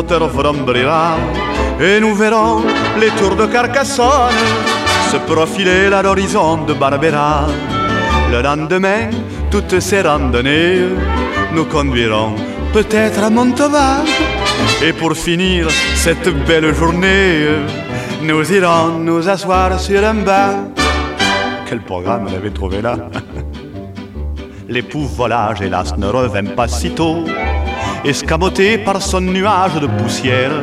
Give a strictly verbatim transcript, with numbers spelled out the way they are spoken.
Rotterdam et nous verrons les tours de Carcassonne se profiler à l'horizon de Barbera. Le lendemain, toutes ces randonnées nous conduiront peut-être à Montauban. Et pour finir cette belle journée, nous irons nous asseoir sur un banc. Quel programme elle avait trouvé là. L'époux volage, hélas, ne revint pas si tôt, escamoté par son nuage de poussière.